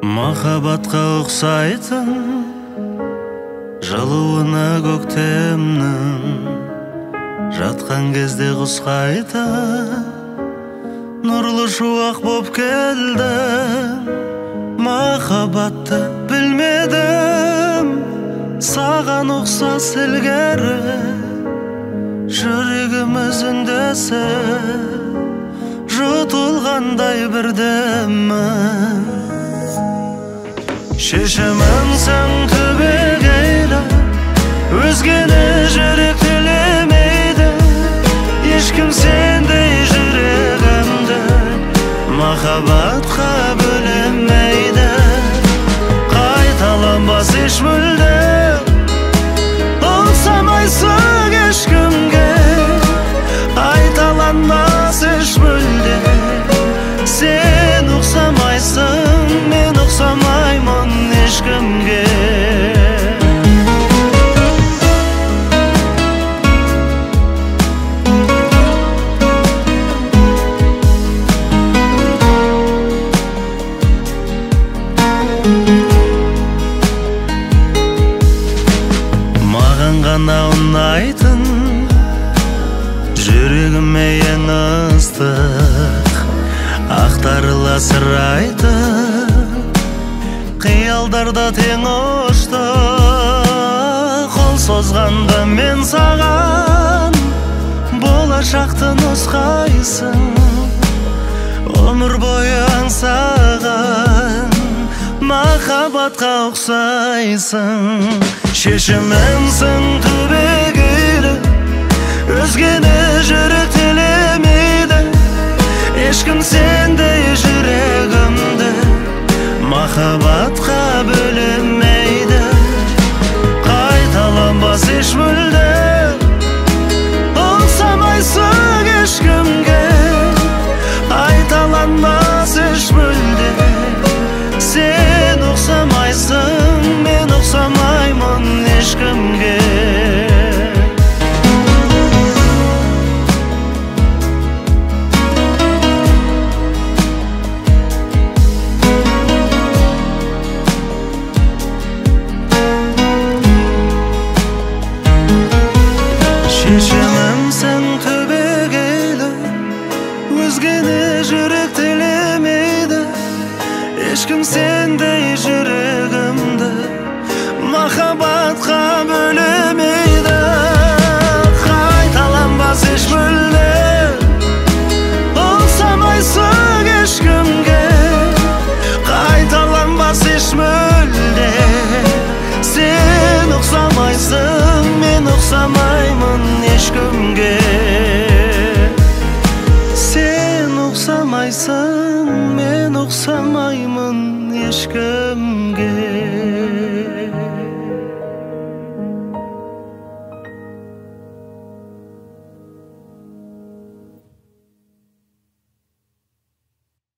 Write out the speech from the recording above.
Махаббатқа ұқсайтын жылуына көктемнің, жатқан кезде құс қайта нұрлы шуақ боп келді. Махаббатты білмедім, саған ұқсас ілгері, жүрегіміз үндесіп жұтылғандай бірдемі. Шешімімсің түбегейлі, өзгені жүрек тілемейді. Ешкім сендей жүрегімді махаббатқа бөлемейді. Қайталанбас еш мүлде, ұқсамайсың ешкімге. Қайталанбас еш мүлде, сен ұқсамайсың, мен ұқсамаймын ешкімге. Маған ғана ұнайтын, жүрегіме ең ыстық, ақтарыла сыр айтып, қиялдарда тең ұшты. Қол созғанда мен саған болашақты нұсқайсың, өмір бойы аңсаған махаббатқа ұқсайсың. Шешімімсің түбегейлі, өзгені жүрек тілемейді. Ешкім сендей жүрегімді махаббатқа бөлемейді. Қайталанбас еш мүлде, ұқсамайсың ешкімге. Қайталанбас еш мүлде, сен ұқсамайсың, мен ұқсамаймын ешкімге. Шешімімсің түбегейлі, өзгені жүрек тілемейді. Ешкім сендей жүрегімді махаббатқа бөлемейді. Қайталанбас еш мүлде, ұқсамайсың ешкімге. Қайталанбас еш мүлде, сен ұқсамайсың, мен ұқсамаймын ешкімге.